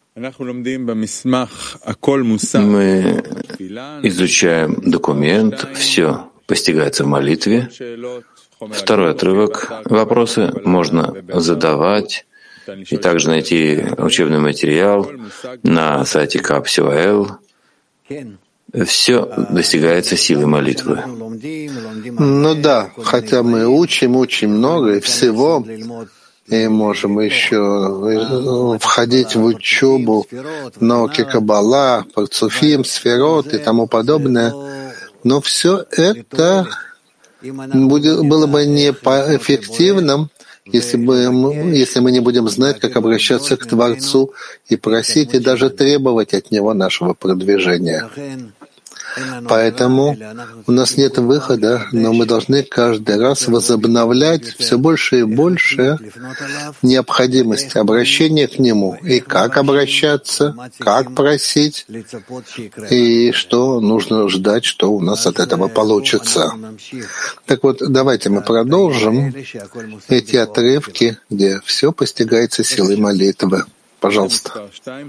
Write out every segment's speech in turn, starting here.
Мы изучаем документ, все постигается в молитве. Второй отрывок. Вопросы можно задавать и также найти учебный материал на сайте Капсио.эл. Все достигается силой молитвы. Ну да, хотя мы учим много и всего, и можем еще входить в учебу науки Каббала, Парцуфим, Сферот и тому подобное, но все это было бы не эффективным, если мы не будем знать, как обращаться к Творцу и просить, и даже требовать от Него нашего продвижения. Поэтому у нас нет выхода, но мы должны каждый раз возобновлять все больше и больше необходимость обращения к Нему. И как обращаться, как просить, и что нужно ждать, что у нас от этого получится. Так вот, давайте мы продолжим эти отрывки, где все постигается силой молитвы. Пожалуйста.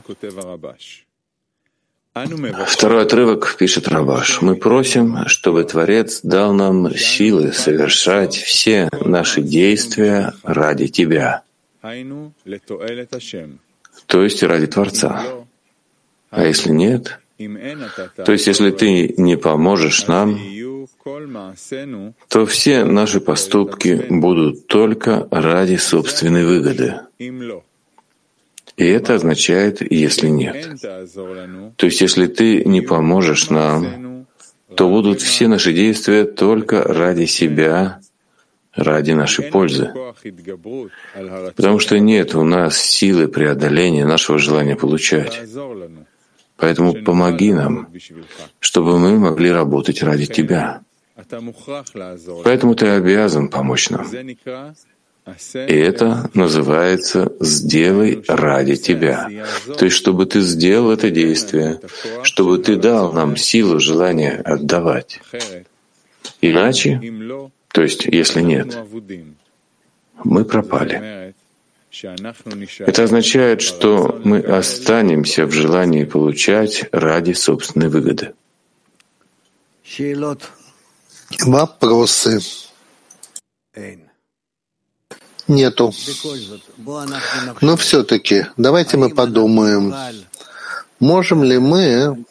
Второй отрывок пишет Рабаш. Мы просим, чтобы Творец дал нам силы совершать все наши действия ради Тебя, то есть ради Творца. А если нет, то есть если Ты не поможешь нам, то все наши поступки будут только ради собственной выгоды. И это означает «если нет». То есть если ты не поможешь нам, то будут все наши действия только ради себя, ради нашей пользы. Потому что нет у нас силы преодоления нашего желания получать. Поэтому помоги нам, чтобы мы могли работать ради Тебя. Поэтому Ты обязан помочь нам. И это называется «сделай ради Тебя». То есть, чтобы Ты сделал это действие, чтобы Ты дал нам силу желания отдавать. Иначе, то есть, если нет, мы пропали. Это означает, что мы останемся в желании получать ради собственной выгоды. Вопросы? Нету. Но все-таки давайте мы подумаем, можем ли мы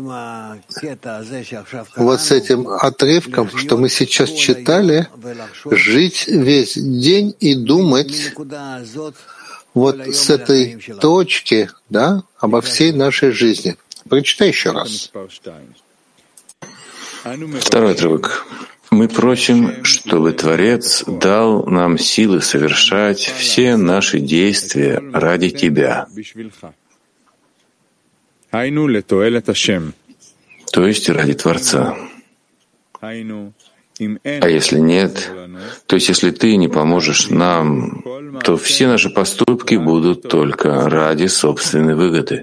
вот с этим отрывком, что мы сейчас читали, жить весь день и думать вот с этой точки, да, обо всей нашей жизни. Прочитай еще раз. Второй отрывок. Мы просим, чтобы Творец дал нам силы совершать все наши действия ради Тебя, то есть ради Творца. А если нет, то есть если Ты не поможешь нам, то все наши поступки будут только ради собственной выгоды.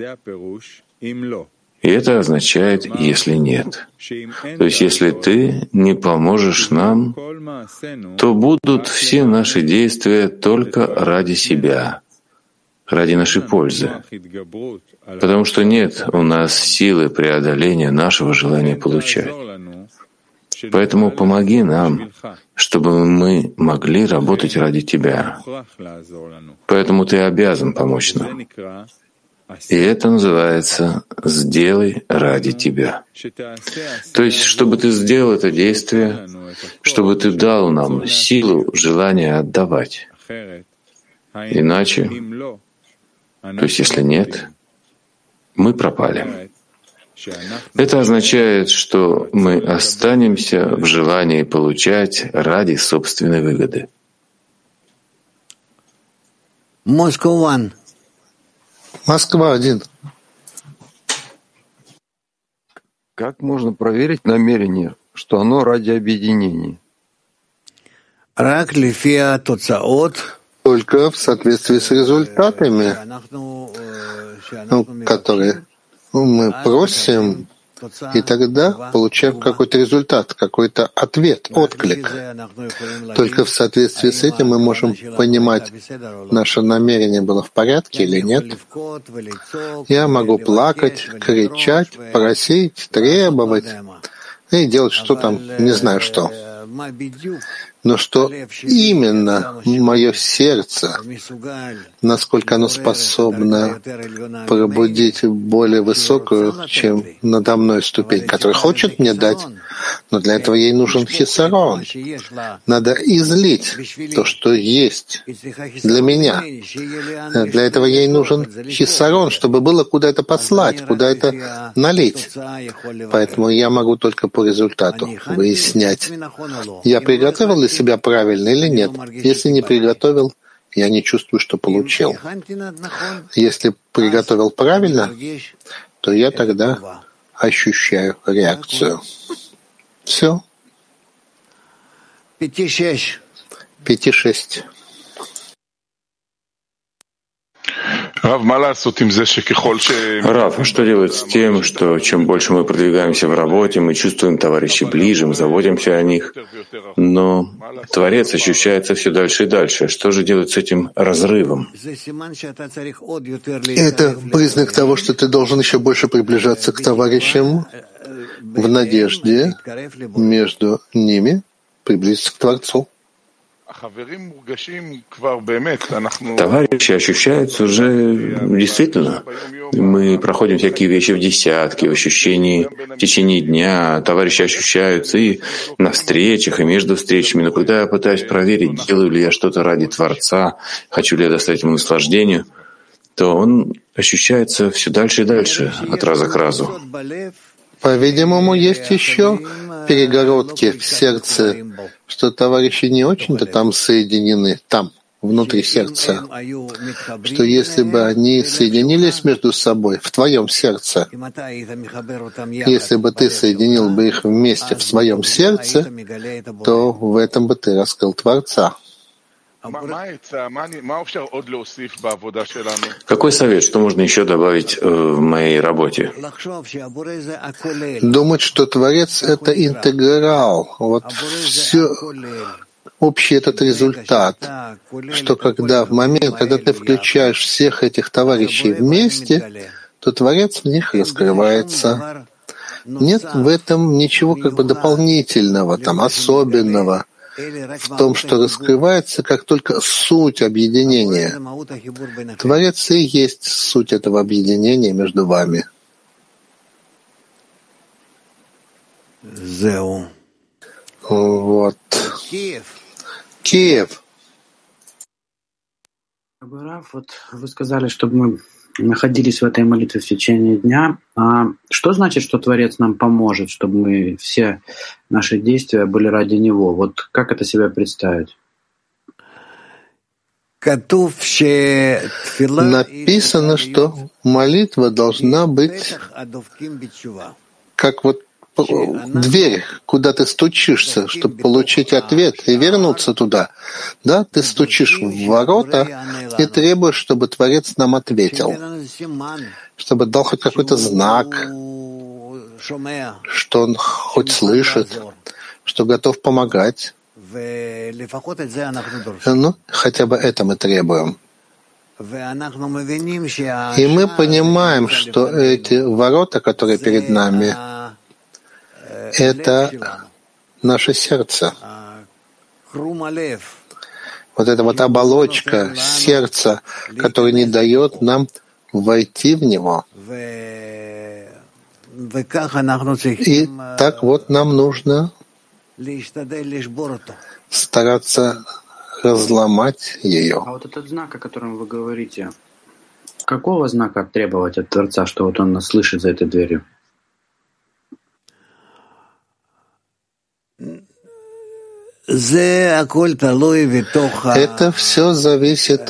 И это означает «если нет». То есть если Ты не поможешь нам, то будут все наши действия только ради себя, ради нашей пользы. Потому что нет у нас силы преодоления нашего желания получать. Поэтому помоги нам, чтобы мы могли работать ради Тебя. Поэтому Ты обязан помочь нам. И это называется «сделай ради Тебя». То есть, чтобы Ты сделал это действие, чтобы Ты дал нам силу желания отдавать. Иначе, то есть если нет, мы пропали. Это означает, что мы останемся в желании получать ради собственной выгоды. Москва-1. Как можно проверить намерение, что оно ради объединения? Только в соответствии с результатами, которые мы просим И тогда получаем какой-то результат, какой-то ответ, отклик. Только в соответствии с этим мы можем понимать, наше намерение было в порядке или нет. Я могу плакать, кричать, просить, требовать и делать что там, не знаю что. Но что именно мое сердце, насколько оно способно пробудить более высокую, чем надо мной ступень, которая хочет мне дать, но для этого ей нужен хисарон. Надо излить то, что есть для меня. Для этого ей нужен хисарон, чтобы было куда это послать, куда это налить. Поэтому я могу только по результату выяснять, я приготовил для себя правильно или нет. Если не приготовил, я не чувствую, что получил. Если приготовил правильно, то я тогда ощущаю реакцию. Все. 5-6. Рав, что делать с тем, что чем больше мы продвигаемся в работе, мы чувствуем товарищей ближе, мы заботимся о них, но Творец ощущается все дальше и дальше. Что же делать с этим разрывом? Это признак того, что ты должен еще больше приближаться к товарищам в надежде между ними приблизиться к Творцу. Товарищи ощущаются уже действительно. Мы проходим всякие вещи в десятки, в ощущении в течение дня. Товарищи ощущаются и на встречах, и между встречами. Но когда я пытаюсь проверить, делаю ли я что-то ради Творца, хочу ли я доставить ему наслаждение, то он ощущается все дальше и дальше, от раза к разу. По-видимому, есть еще перегородки в сердце, что товарищи не очень-то там соединены, там, внутри сердца. Что если бы они соединились между собой в твоем сердце, если бы ты соединил бы их вместе в своем сердце, то в этом бы ты раскрыл Творца. Какой совет, что можно еще добавить в моей работе? Думать, что Творец — это интеграл, вот все, общий этот результат, что когда в момент, когда ты включаешь всех этих товарищей вместе, то Творец в них раскрывается. Нет в этом ничего как бы дополнительного, там, особенного, в том, что раскрывается как только суть объединения. Творец и есть суть этого объединения между вами. Вот. Киев. Рав, вот вы сказали, чтобы мы находились в этой молитве в течение дня. А что значит, что Творец нам поможет, чтобы мы все наши действия были ради Него? Вот как это себе представить? Написано, что молитва должна быть как вот дверь, куда ты стучишься, чтобы получить ответ и вернуться туда. Да, ты стучишь в ворота и требуешь, чтобы Творец нам ответил, чтобы дал хоть какой-то знак, что он хоть слышит, что готов помогать. Ну, хотя бы это мы требуем. И мы понимаем, что эти ворота, которые перед нами, это наше сердце. Вот эта вот оболочка сердца, которая не дает нам войти в него. И так вот нам нужно стараться разломать ее. А вот этот знак, о котором вы говорите, какого знака требовать от Творца, что вот он нас слышит за этой дверью? Это все зависит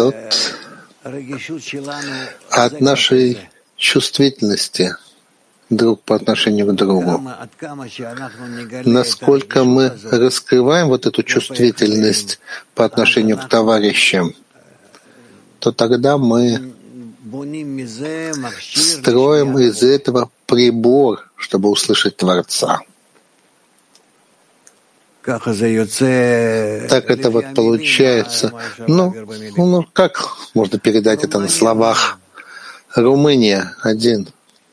от нашей чувствительности друг по отношению к другу. Насколько мы раскрываем вот эту чувствительность по отношению к товарищам, то тогда мы строим из этого прибор, чтобы услышать Творца. Так это вот получается. Ну, как можно передать это на словах? Румыния — 1.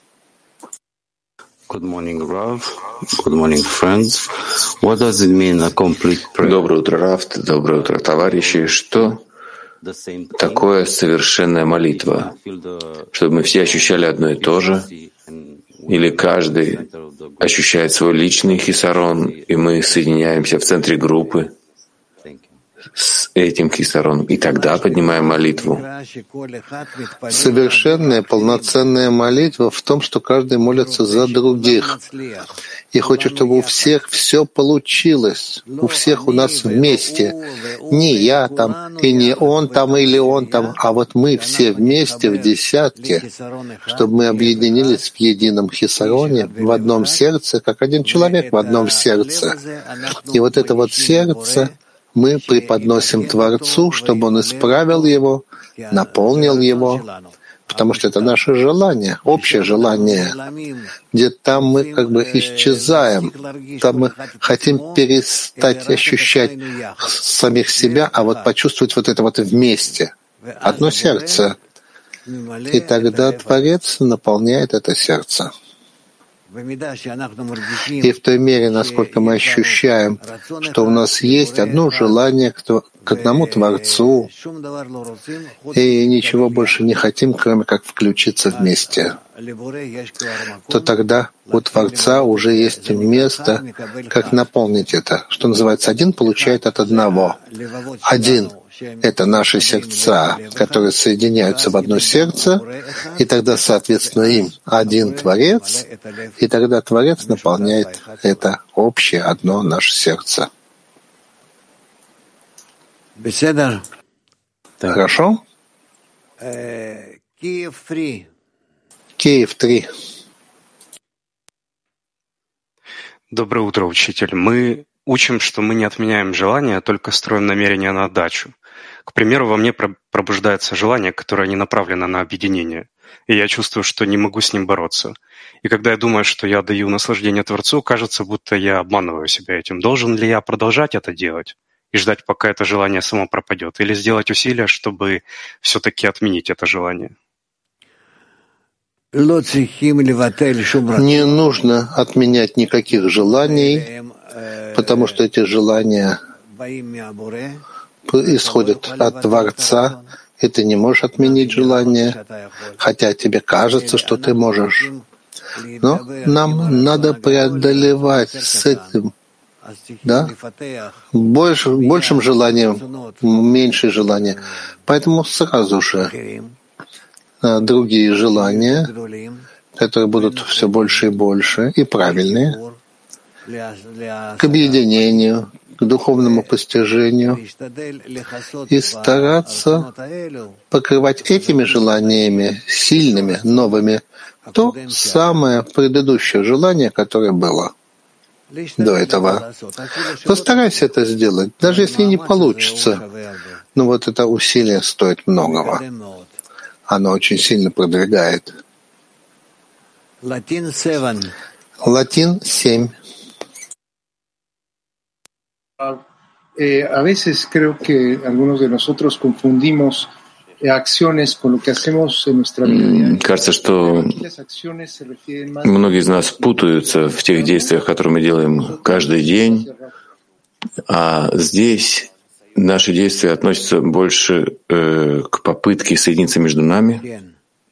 Good morning, Rav. Good morning, friends. What does it mean a complete prayer? Доброе утро, Рав. Доброе утро, товарищи. Что такое совершенная молитва? Чтобы мы все ощущали одно и то же? Или каждый ощущает свой личный хисарон, и мы соединяемся в центре группы с этим хисароном, и тогда поднимаем молитву? Совершенная, полноценная молитва в том, что каждый молится за других. И хочет, чтобы у всех все получилось, у всех у нас вместе. Не я там, и не он там, или он там, а вот мы все вместе в десятке, чтобы мы объединились в едином хисароне, в одном сердце, как один человек в одном сердце. И вот это вот сердце мы преподносим Творцу, чтобы Он исправил его, наполнил его, потому что это наше желание, общее желание, где там мы как бы исчезаем, там мы хотим перестать ощущать самих себя, а вот почувствовать вот это вот вместе, одно сердце. И тогда Творец наполняет это сердце. И в той мере, насколько мы ощущаем, что у нас есть одно желание к одному Творцу, и ничего больше не хотим, кроме как включиться вместе, то тогда у Творца уже есть место, как наполнить это. Что называется, один получает от одного. Один — это наши сердца, которые соединяются в одно сердце, и тогда, соответственно, им один Творец, и тогда Творец наполняет это общее одно наше сердце. Хорошо? Киев 3. Доброе утро, учитель. Мы учим, что мы не отменяем желание, а только строим намерение на отдачу. К примеру, во мне пробуждается желание, которое не направлено на объединение, и я чувствую, что не могу с ним бороться. И когда я думаю, что я даю наслаждение Творцу, кажется, будто я обманываю себя этим. Должен ли я продолжать это делать и ждать, пока это желание само пропадет, или сделать усилия, чтобы все-таки отменить это желание? Не нужно отменять никаких желаний, потому что эти желания исходят от Творца, и ты не можешь отменить желание, хотя тебе кажется, что ты можешь. Но нам надо преодолевать с этим, да? Большим желанием, меньше желания. Поэтому сразу же другие желания, которые будут все больше и больше, и правильные, к объединению, к духовному постижению, и стараться покрывать этими желаниями, сильными, новыми, то самое предыдущее желание, которое было до этого. Постарайся это сделать, даже если не получится. Но вот это усилие стоит многого. Оно очень сильно продвигает. Латин 7. A veces creo que algunos de nosotros confundimos acciones con lo que hacemos en nuestra vida. Кажется, что многие из нас путаются в тех действиях, которые мы делаем каждый день, а здесь наши действия относятся больше к попытке соединиться между нами.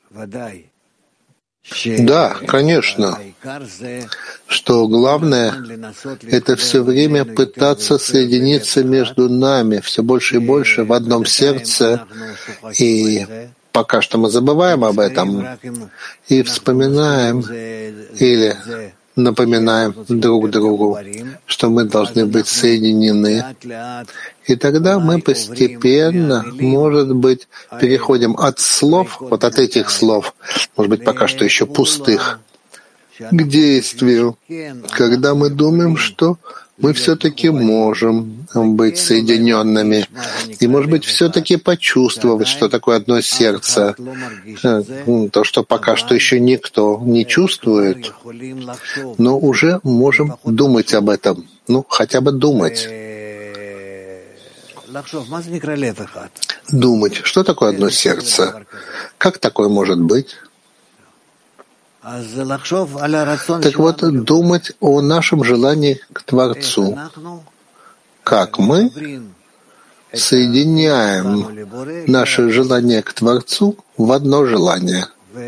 Да, конечно, что главное — это все время пытаться соединиться между нами все больше и больше в одном сердце, и пока что мы забываем об этом и вспоминаем или напоминаем друг другу, что мы должны быть соединены. И тогда мы постепенно, может быть, переходим от слов, вот от этих слов, может быть, пока что еще пустых, к действию, когда мы думаем, что мы все-таки можем быть соединенными и, может быть, все-таки почувствовать, что такое одно сердце, то, что пока что еще никто не чувствует, но уже можем думать об этом, хотя бы думать. Думать, что такое одно сердце, как такое может быть? Так вот, думать о нашем желании к Творцу, как мы соединяем наше желание к Творцу в одно желание.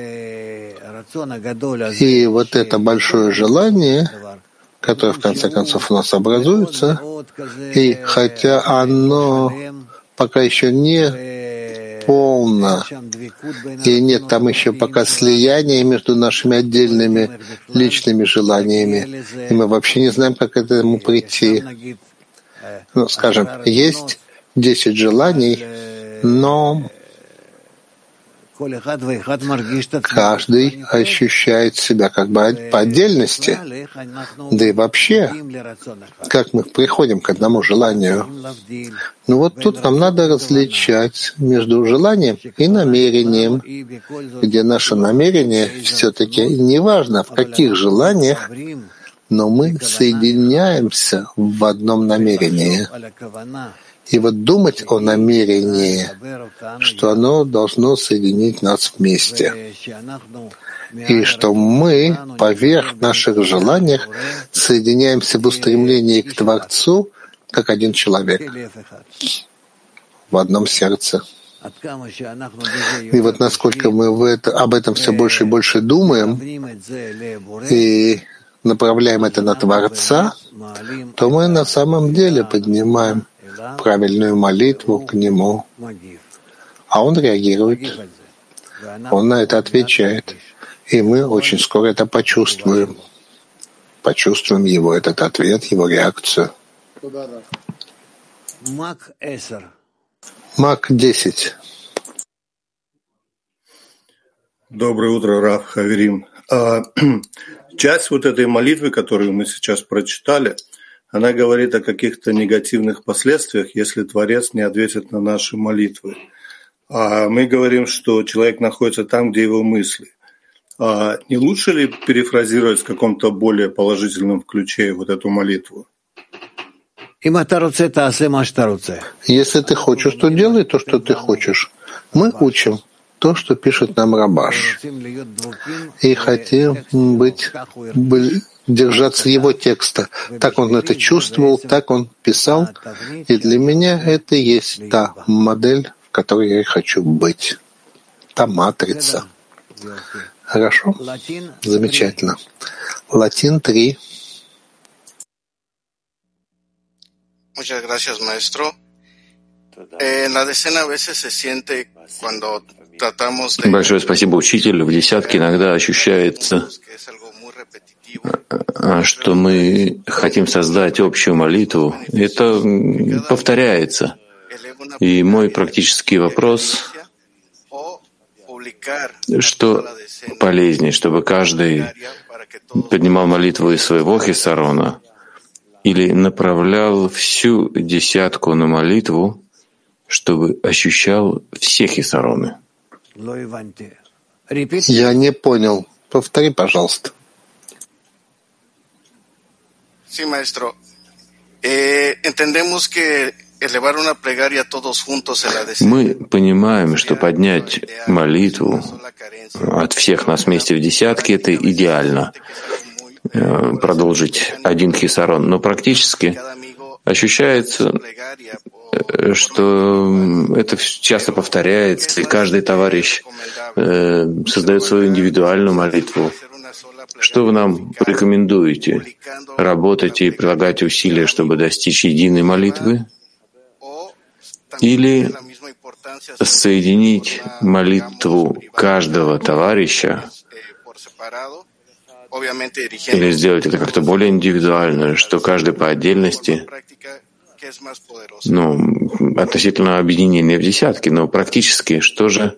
И вот это большое желание, которое в конце концов у нас образуется, и хотя оно пока еще не полно, и нет там еще пока слияния между нашими отдельными личными желаниями, и мы вообще не знаем, как к этому прийти. Скажем, есть 10 желаний, но каждый ощущает себя как бы по отдельности. Да и вообще, как мы приходим к одному желанию. Вот тут нам надо различать между желанием и намерением, где наше намерение все-таки неважно, в каких желаниях, но мы соединяемся в одном намерении. И вот думать о намерении, что оно должно соединить нас вместе. И что мы, поверх наших желаний, соединяемся в устремлении к Творцу, как один человек, в одном сердце. И вот насколько мы об этом все больше и больше думаем и направляем это на Творца, то мы на самом деле поднимаем правильную молитву к Нему, а Он реагирует, Он на это отвечает, и мы очень скоро это почувствуем Его, этот ответ, Его реакцию. Мак 10. Доброе утро, Рав Хаверим. Часть вот этой молитвы, которую мы сейчас прочитали, она говорит о каких-то негативных последствиях, если Творец не ответит на наши молитвы. А мы говорим, что человек находится там, где его мысли. А не лучше ли перефразировать в каком-то более положительном ключе вот эту молитву? Если ты хочешь, то делай то, что ты хочешь. Мы учим то, что пишет нам Рабаш. И хотим держаться его текста. Так он это чувствовал, так он писал. И для меня это и есть та модель, в которой я и хочу быть. Та матрица. Хорошо? Замечательно. Латин 3. Muchas gracias, maestro. La decena a veces se siente cuando tratamos de... Большое спасибо, учитель. В десятке иногда ощущается, что мы хотим создать общую молитву. Это повторяется. И мой практический вопрос, что полезнее, чтобы каждый поднимал молитву из своего хисарона или направлял всю десятку на молитву, чтобы ощущал все хисароны? Я не понял. Повтори, пожалуйста. Sí, maestro. Entendemos que elevar una plegaria todos juntos en la decena. Мы понимаем, что поднять молитву от всех нас вместе в десятке — это идеально. Продолжить один хисарон. Но практически ощущается, что это часто повторяется, и каждый товарищ создает свою индивидуальную молитву. Что вы нам порекомендуете? Работать и прилагать усилия, чтобы достичь единой молитвы? Или соединить молитву каждого товарища? Или сделать это как-то более индивидуально, что каждый по отдельности, относительно объединения в десятки, но практически что же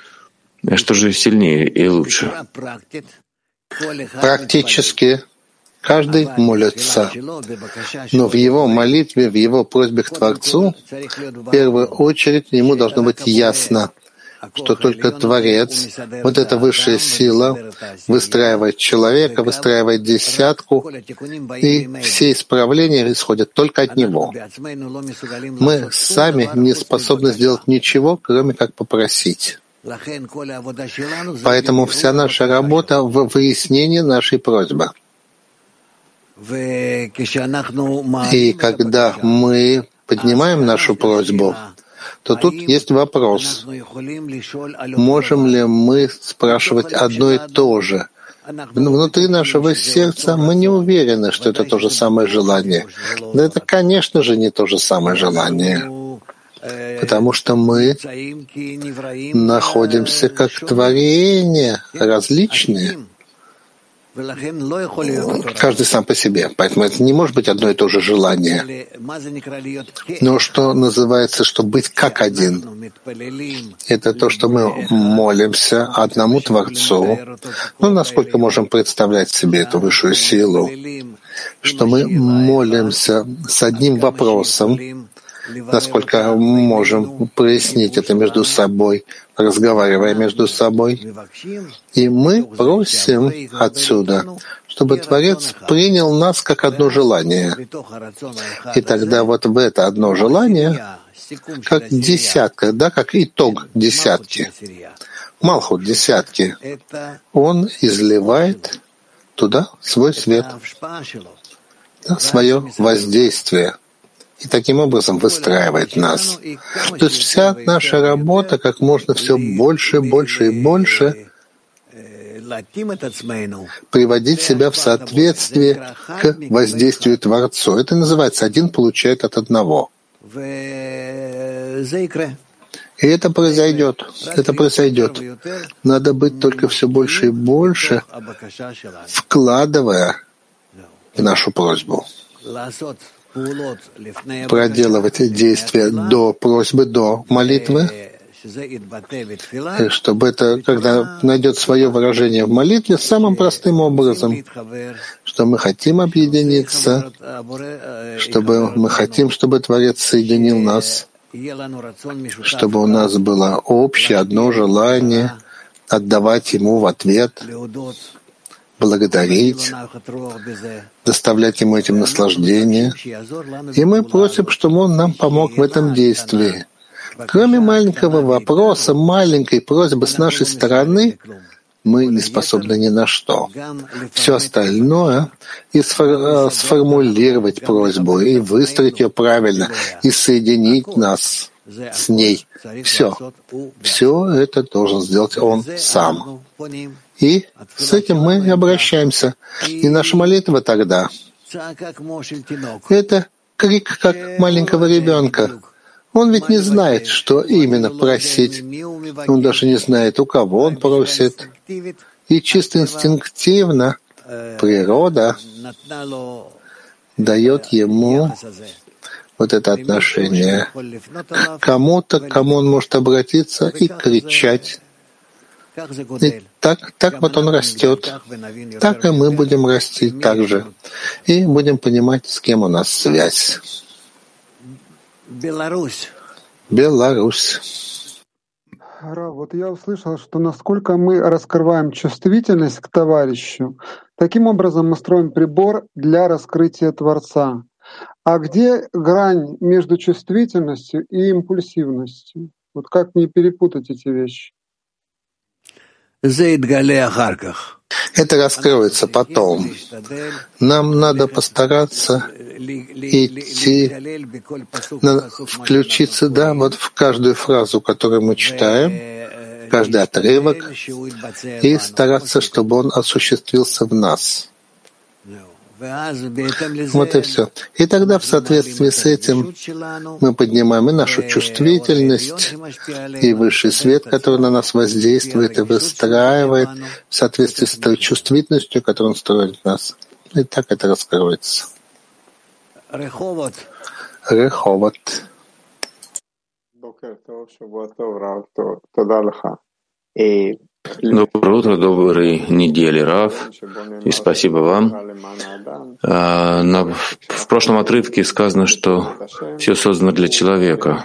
сильнее и лучше? Практически Каждый молится, но в его молитве, в его просьбе к Творцу, в первую очередь ему должно быть ясно, что только Творец, вот эта высшая сила, выстраивает человека, выстраивает десятку, и все исправления исходят только от Него. Мы сами не способны сделать ничего, кроме как попросить. Поэтому вся наша работа в выяснении нашей просьбы. И когда мы поднимаем нашу просьбу, то тут есть вопрос, можем ли мы спрашивать одно и то же? Внутри нашего сердца мы не уверены, что это то же самое желание. Но это, конечно же, не то же самое желание, потому что мы находимся как творения различные, каждый сам по себе. Поэтому это не может быть одно и то же желание. Но что называется, что быть как один? Это то, что мы молимся одному Творцу, насколько можем представлять себе эту высшую силу, что мы молимся с одним вопросом, насколько можем прояснить это между собой, разговаривая между собой. И мы просим отсюда, чтобы Творец принял нас как одно желание. И тогда вот в это одно желание, как десятка, как итог десятки, Малхут десятки, он изливает туда свой свет, свое воздействие. И таким образом выстраивает нас. То есть вся наша работа как можно все больше, больше и больше приводить себя в соответствие к воздействию Творцу. Это называется «один получает от одного». И это произойдет. Это произойдет. Надо быть только все больше и больше, вкладывая в нашу просьбу. Проделывать действия до просьбы, до молитвы, чтобы это, когда найдет свое выражение в молитве, самым простым образом, что мы хотим объединиться, чтобы мы хотим, чтобы Творец соединил нас, чтобы у нас было общее одно желание отдавать Ему в ответ, благодарить, доставлять Ему этим наслаждение. И мы просим, чтобы Он нам помог в этом действии. Кроме маленького вопроса, маленькой просьбы с нашей стороны, мы не способны ни на что. Все остальное и сформулировать просьбу, и выстроить ее правильно, и соединить нас с ней. Все это должен сделать Он сам. И с этим мы и обращаемся. И наша молитва тогда — это крик, как маленького ребенка. Он ведь не знает, что именно просить. Он даже не знает, у кого он просит. И чисто инстинктивно природа дает ему вот это отношение к кому-то, к кому он может обратиться и кричать. И так вот он растет. Так и мы будем расти так же. И будем понимать, с кем у нас связь. Беларусь. Рав, вот я услышал, что насколько мы раскрываем чувствительность к товарищу, таким образом мы строим прибор для раскрытия Творца. А где грань между чувствительностью и импульсивностью? Вот как не перепутать эти вещи? Это раскроется потом. Нам надо постараться идти, включиться, вот в каждую фразу, которую мы читаем, каждый отрывок, и стараться, чтобы он осуществился в нас. Вот и все. И тогда в соответствии с этим мы поднимаем и нашу чувствительность, и высший свет, который на нас воздействует и выстраивает в соответствии с той чувствительностью, которую он строит в нас. И так это раскроется. Реховот. Доброе утро, доброй недели, Рав, и спасибо вам. В прошлом отрывке сказано, что все создано для человека,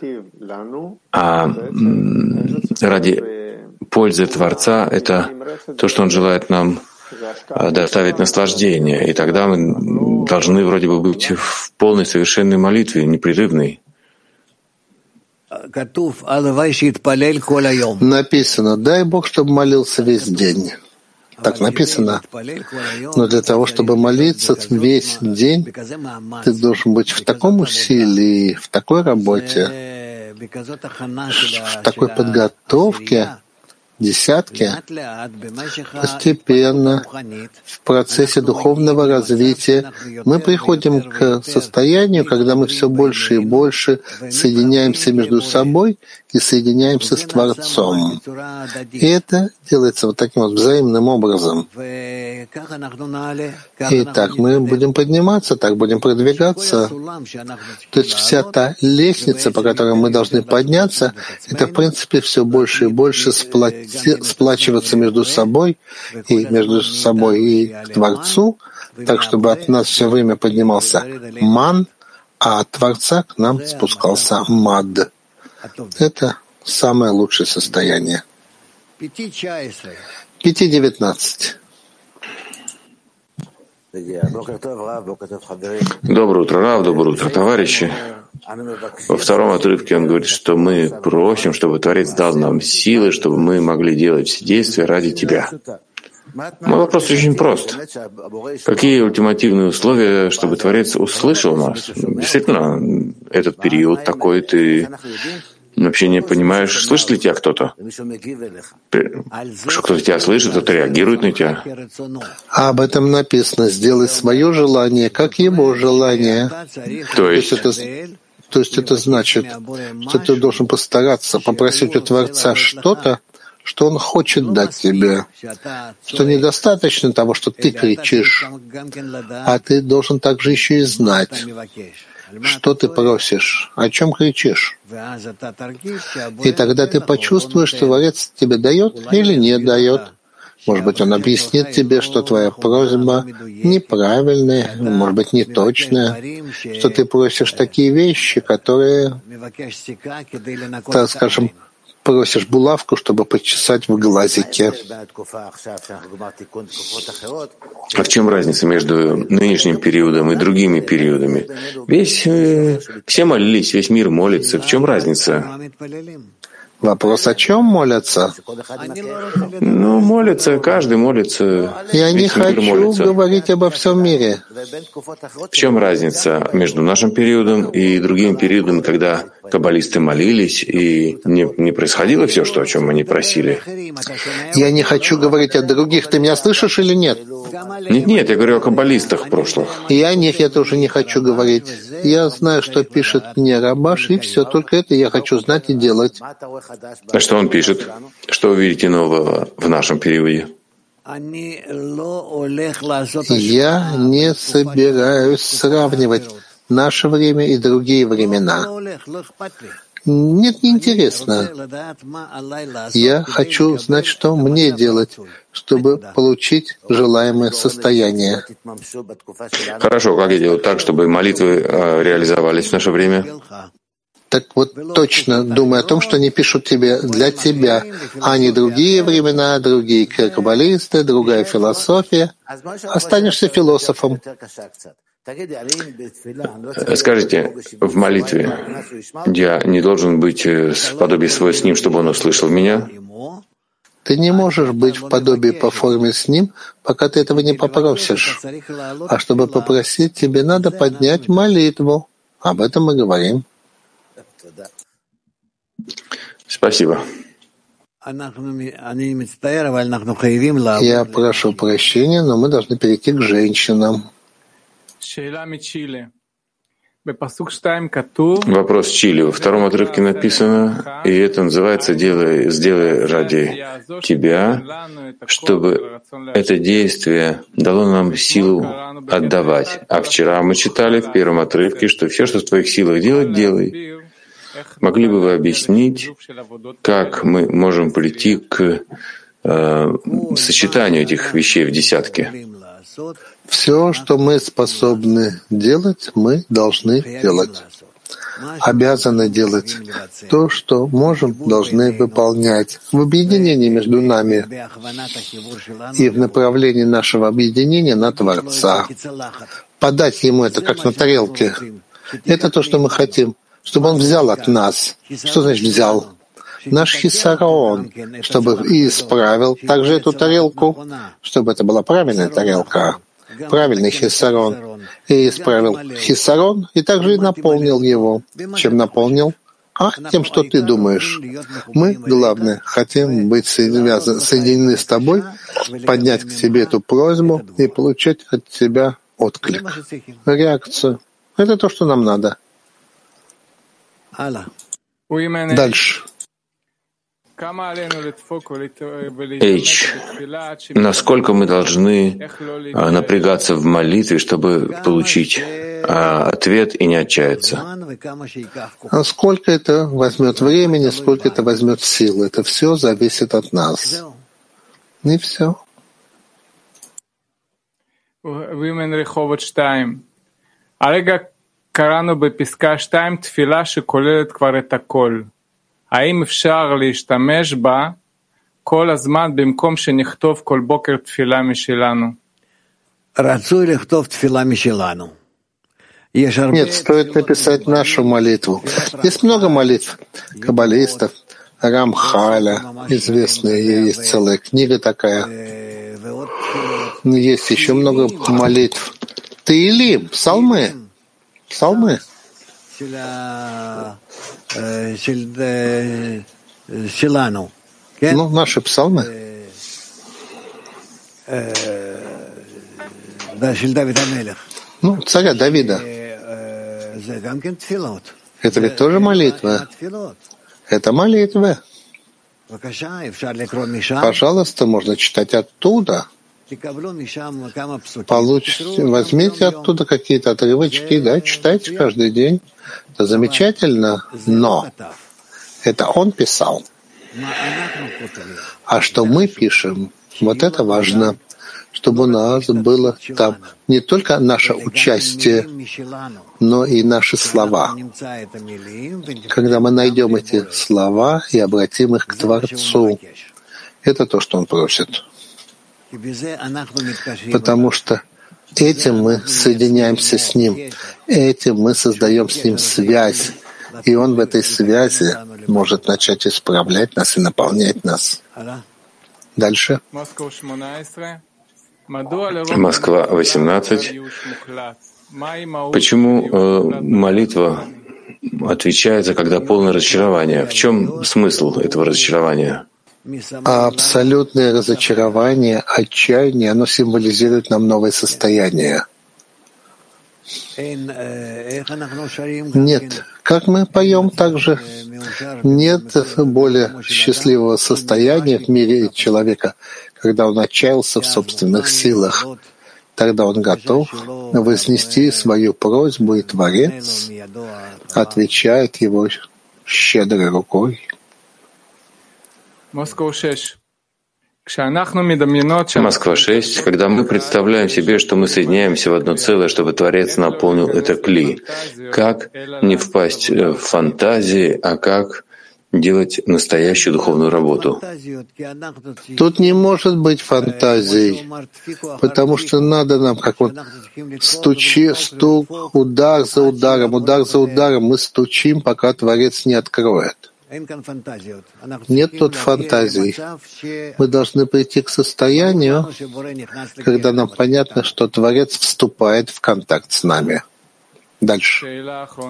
а ради пользы Творца — это то, что Он желает нам доставить наслаждение, и тогда мы должны вроде бы быть в полной совершенной молитве, непрерывной. Написано: дай Бог, чтобы молился весь день. Так написано. Но для того, чтобы молиться весь день, ты должен быть в таком усилии, в такой работе, в такой подготовке, десятки, постепенно, в процессе духовного развития, мы приходим к состоянию, когда мы все больше и больше соединяемся между собой и соединяемся с Творцом. И это делается вот таким вот взаимным образом. И так мы будем подниматься, так будем продвигаться. То есть вся та лестница, по которой мы должны подняться, это, в принципе, все больше и больше сплачиваться между собой и к Творцу, так, чтобы от нас все время поднимался ман, а от Творца к нам спускался мад. Это самое лучшее состояние. 5:19. Доброе утро, Рав, доброе утро, товарищи. Во втором отрывке он говорит, что мы просим, чтобы Творец дал нам силы, чтобы мы могли делать все действия ради Тебя. Мой вопрос очень прост. Какие ультимативные условия, чтобы Творец услышал нас? Действительно, этот период такой, ты вообще не понимаешь, слышит ли тебя кто-то? Что кто-то тебя слышит, кто-то реагирует на тебя? А об этом написано: сделай свое желание, как его желание. То есть это значит, что ты должен постараться попросить у Творца что-то, что Он хочет дать тебе, что недостаточно того, что ты кричишь, а ты должен также еще и знать, что ты просишь, о чем кричишь. И тогда ты почувствуешь, что Творец тебе дает или не дает. Может быть, Он объяснит тебе, что твоя просьба неправильная, может быть, неточная, что ты просишь такие вещи, которые, так скажем, просишь булавку, чтобы почесать в глазике. А в чем разница между нынешним периодом и другими периодами? Все молились, весь мир молится. В чем разница? Вопрос, о чем молятся? Молятся, каждый молится. Я не хочу говорить обо всем мире. В чем разница между нашим периодом и другими периодами, когда каббалисты молились, и не происходило все, о чем они просили? Я не хочу говорить о других. Ты меня слышишь или нет? Нет, я говорю о каббалистах прошлых. И о них я тоже не хочу говорить. Я знаю, что пишет мне Рабаш, и все. Только это я хочу знать и делать. А что он пишет? Что вы видите нового в нашем периоде? Я не собираюсь сравнивать наше время и другие времена. Нет, неинтересно. Я хочу знать, что мне делать, чтобы получить желаемое состояние. Хорошо, как я делаю так, чтобы молитвы реализовались в наше время? Так вот, точно думай о том, что они пишут тебе для тебя, а не другие времена, другие каббалисты, другая философия. Останешься философом. Скажите, в молитве я не должен быть в подобии своего с Ним, чтобы Он услышал меня? Ты не можешь быть в подобии по форме с Ним, пока ты этого не попросишь. А чтобы попросить, тебе надо поднять молитву. Об этом мы говорим. Спасибо. Я прошу прощения, но мы должны перейти к женщинам. Вопрос Чили. Во втором отрывке написано, и это называется «Сделай ради Тебя», чтобы это действие дало нам силу отдавать. А вчера мы читали в первом отрывке, что все, что в твоих силах делать, делай. Могли бы вы объяснить, как мы можем прийти к сочетанию этих вещей в десятке? Все, что мы способны делать, мы должны делать. Обязаны делать. То, что можем, должны выполнять. В объединении между нами и в направлении нашего объединения на Творца. Подать Ему это, как на тарелке. Это то, что мы хотим, чтобы Он взял от нас. Что значит «взял»? Наш хисарон, чтобы и исправил также эту тарелку, чтобы это была правильная тарелка, правильный хисарон, и исправил хисарон, и также и наполнил его. Чем наполнил? Тем, что ты думаешь. Мы, главное, хотим быть соединены с тобой, поднять к тебе эту просьбу и получать от тебя отклик, реакцию. Это то, что нам надо. Дальше. Насколько мы должны напрягаться в молитве, чтобы получить ответ и не отчаяться? Сколько это возьмет времени, сколько это возьмет сил, это все зависит от нас. И все. הרגע קראנו בפסקה 2 תפילה שכוללת כבר את הכל. האם אפשר להשתמש בה כל הזמן במקום שנכתוב כל בוקר תפילה משלנו? Нет, стоит написать нашу молитву. Есть много молитв каббалистов, Рамхаля, известная, есть целая книга такая. Есть еще много молитв. Таилим, псалмы. Псалмы. Ну, наши псалмы. Ну, царя Давида. Это ведь тоже молитва. Это молитва. Пожалуйста, можно читать оттуда. Возьмите оттуда какие-то отрывочки, да, читайте каждый день. Это замечательно, но это он писал. А что мы пишем, вот это важно, чтобы у нас было там не только наше участие, но и наши слова. Когда мы найдем эти слова и обратим их к Творцу, это то, что он просит. Потому что этим мы соединяемся с Ним, этим мы создаем с Ним связь, и Он в этой связи может начать исправлять нас и наполнять нас. Дальше. Москва, 18. Почему молитва отвечается, когда полное разочарование? В чем смысл этого разочарования? Абсолютное разочарование, отчаяние, оно символизирует нам новое состояние. Нет, как мы поем также, нет более счастливого состояния в мире человека, когда он отчаялся в собственных силах. Тогда он готов вознести свою просьбу, и Творец отвечает его щедрой рукой. Москва 6. Когда мы представляем себе, что мы соединяемся в одно целое, чтобы Творец наполнил это кли, как не впасть в фантазии, а как делать настоящую духовную работу? Тут не может быть фантазий, потому что надо нам, как вот стук, удар за ударом, мы стучим, пока Творец не откроет. Нет тут фантазий. Мы должны прийти к состоянию, когда нам понятно, что Творец вступает в контакт с нами. Дальше.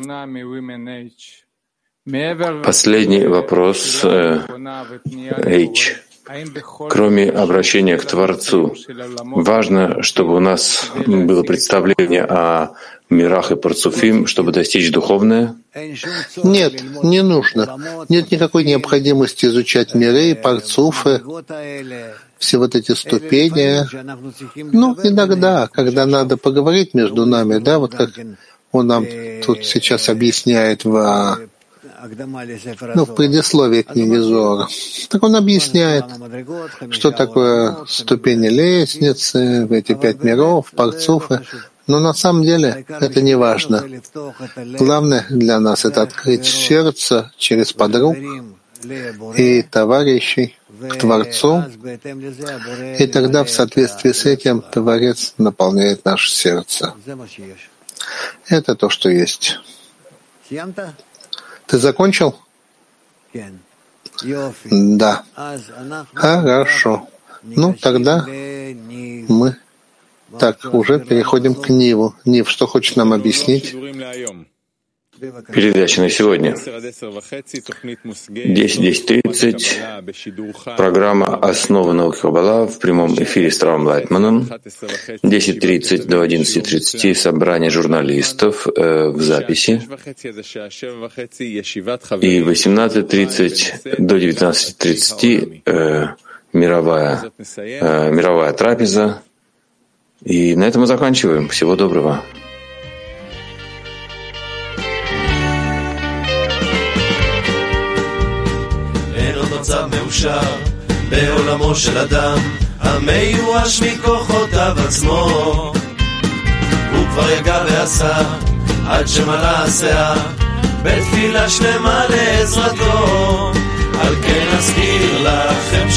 Последний вопрос, H. Кроме обращения к Творцу, важно, чтобы у нас было представление о мирах и парцуфим, чтобы достичь духовное? Нет, не нужно. Нет никакой необходимости изучать миры и парцуфы, все вот эти ступени. Ну, иногда, когда надо поговорить между нами, да, вот как он нам тут сейчас объясняет в в предисловии книги Зоара. Так он объясняет, что такое ступени лестницы, эти 5 миров, парцуфы. Но на самом деле это не важно. Главное для нас — это открыть сердце через подруг и товарищей к Творцу, и тогда в соответствии с этим Творец наполняет наше сердце. Это то, что есть. Ты закончил? Да. Хорошо. Ну, тогда мы уже переходим к Ниву. Нив, что хочешь нам объяснить? Передача на сегодня. 10:30. Программа «Основы науки Каббала» в прямом эфире с Равом Лайтманом. 10:30 до 11:30 собрание журналистов в записи. И 18:30 до 19:30 мировая трапеза. И на этом мы заканчиваем. Всего доброго. מצב מאושר בעולמו של אדם המיואש מכוחותיו עצמו הוא כבר יגע ועשה עד שמלא השיער בתפילה שלמה לעזרתו על כן אזכיר לכם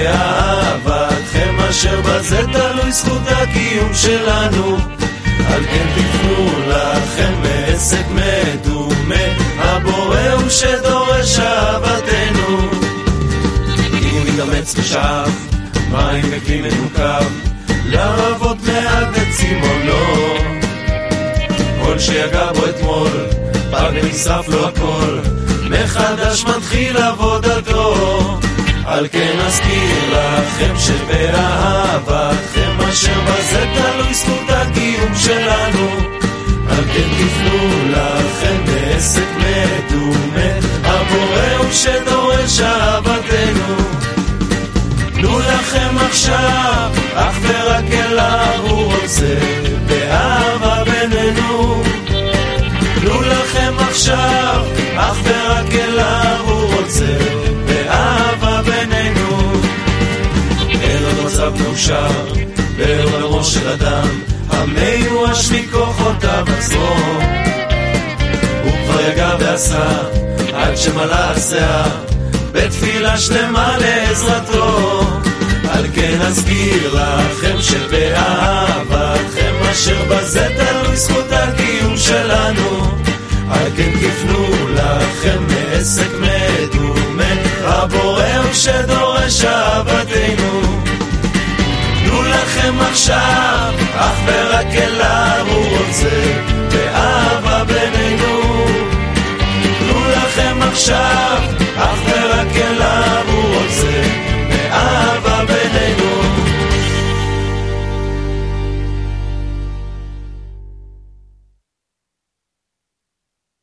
שבאהבתכם אשר בזה תלוי זכות הקיום שלנו על כן תפנו לכם מעסק מדומה הבורא הוא שדורש אהבתנו מתאמץ ושאף מים בכלי מנוקב לרבות מעט בצימונו כל שיגע בו אתמול פג ונשרף לו הכל מחדש מתחיל עבודתו על כן אזכיר לכם שבאהבתכם אשר בזה תלוי זכות הקיום שלנו על כן תפנו לכם בעסק מדומה הבורא הוא שדורש אהבתנו תנו לכם עכשיו, אך ורק אליו הוא רוצה, באהבה בינינו. תנו לכם עכשיו, אך ורק אליו הוא רוצה, באהבה בינינו. אין עוד מצב מאושר, בעולמו של אדם, המיואש מכוחותיו עצמו. הוא כבר יגע ועשה, עד שמלא השיער, בתפילה שלמה לעזרתו על כן אזכיר לכם שבאהבתכם אשר בזה תלוי זכות הקיום שלנו על כן תפנו לכם מעסק מדומה הבורא הוא שדורש אהבתנו תנו לכם עכשיו אך ורק אליו הוא רוצה באהבה בינינו תנו לכם עכשיו